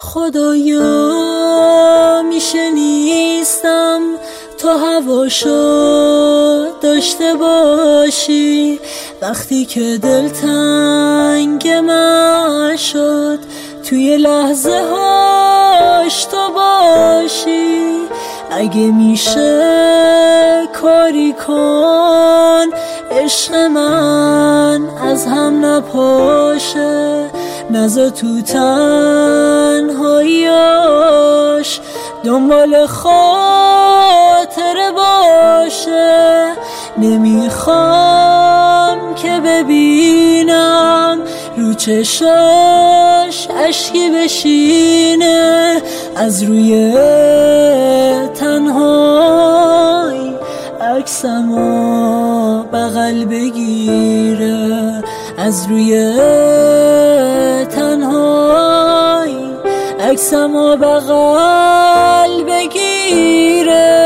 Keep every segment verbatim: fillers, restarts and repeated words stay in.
خدایا میشه نیستم تا هواشو داشته باشی، وقتی که دل تنگ من شد توی لحظه هاش تو باشی. اگه میشه کاری کن عشق من از هم نپاشه، نذار تو تنهاییاش دنبال خاطره باشه. نمیخوام که ببینم رو چشاش اشکی بشینه، از روی تنهایی عکسمو بغل بگیره، از روی تنهایی عکسمو بغل بگیره.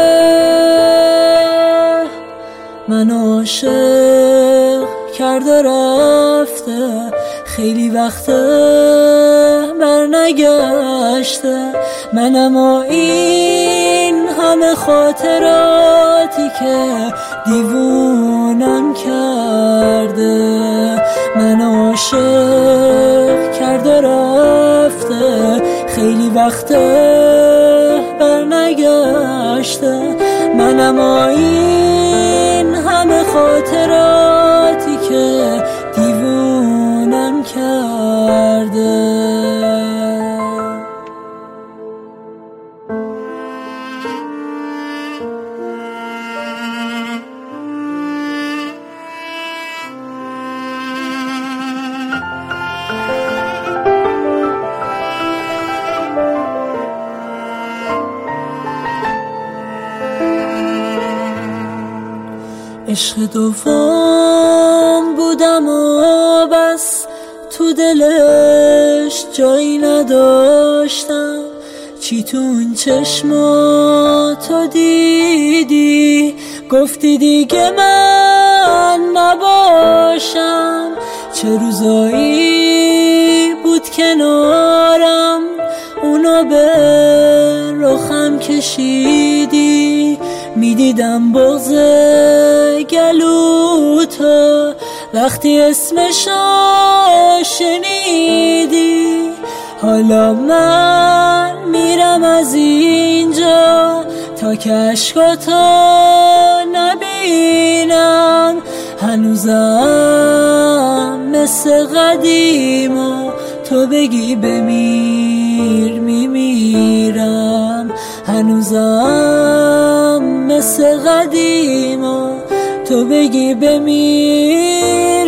من عاشق کرده رفته، خیلی وقته بر نگشته، من اما این همه خاطراتی که دیوونم کرده. من عاشق کرده رفته، خیلی وقته بر نگشته، من اما این همه خاطراتی که دیوونم کرده. عشق دوم بودم و بس تو دلش جایی نداشتم، چی تو اون چشماتو دیدی گفتی دیگه من نباشم. چه روزایی بود کنارم اونو به رخم کشیدی، میدیدم بغض گلوتو وقتی اسمشو شنیدی. حالا من میرم از اینجا تا که اشکاتو نبینم، هنوزم مثل قدیم و تو بگی بمیر میمیرم، هنوزم مثل قدیم و تو بگی بمیر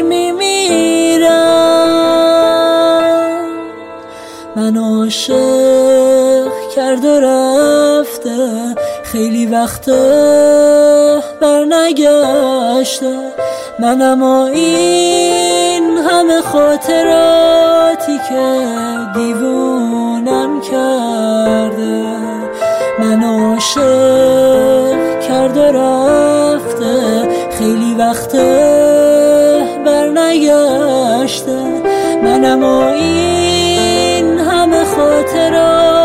میمیرم. من عاشق کرد و رفته، خیلی وقته بر نگشته، من اما این همه خاطراتی که دیوونم کرده. من عاشق کرد و رفته، خیلی وقته بر نگشته، من اما این همه خاطرات